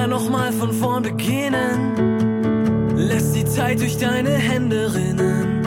wieder nochmal von vorn beginnen. Lässt die Zeit durch deine Hände rinnen.